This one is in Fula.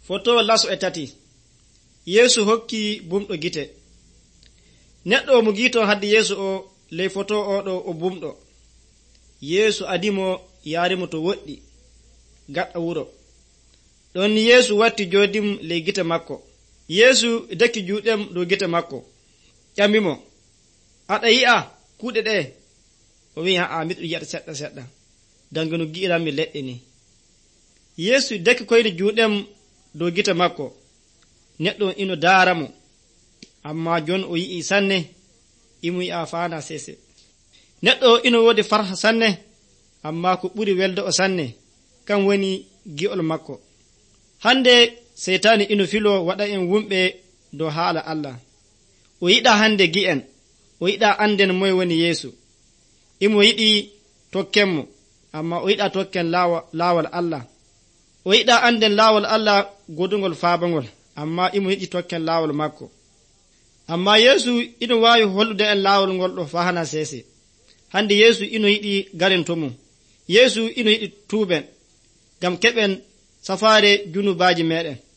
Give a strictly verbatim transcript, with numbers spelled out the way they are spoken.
Foto laso e tati. Yesu hokki bumɗo gite. Neɗɗo mo giiton haddi Yesu o ley foto oɗo o bumɗo. Yesu adimo yarimo to woɗɗi gaɗɗa wuro. Ɗon Yesu watti jodim ley gite makko. Yesu dekki juuɗem dow gite makko. Ƴamimo, aɗa yi'a kuuɗe ɗe? O wi aa miɗo yi'ata seɗɗa seɗɗa. Dango no gi'iranmi leɗɗe ni. Yesu dekki koyne juuɗem dow gite makko. Neɗɗo ino daaramo. Amma jon o yi'i sanne, imo yi'a faana sese. Neɗɗo ino wodi farha sanne, amma ko ɓuri welde o sanne, kan woni gi'ol makko. Hande seytaani ino filo waɗa en wumɓe dow haala Allah. O yiɗa hande gi'en, o yiɗa anden moye woni Yesu. Imo yiɗi tokkenmo, amma o yiɗa tokken laawol Allah. O yiɗa anden laawol Allah godugol faabangol, amma imo yiɗi tokken laawol makko. Amma Yesu ino waawi hollude en laawol ngol ɗo fahana sese. Hande Yesu ino yiɗi garen to mum. Yesu ino yiɗi tuuben, gam keɓen safaare junubaaji meɗen.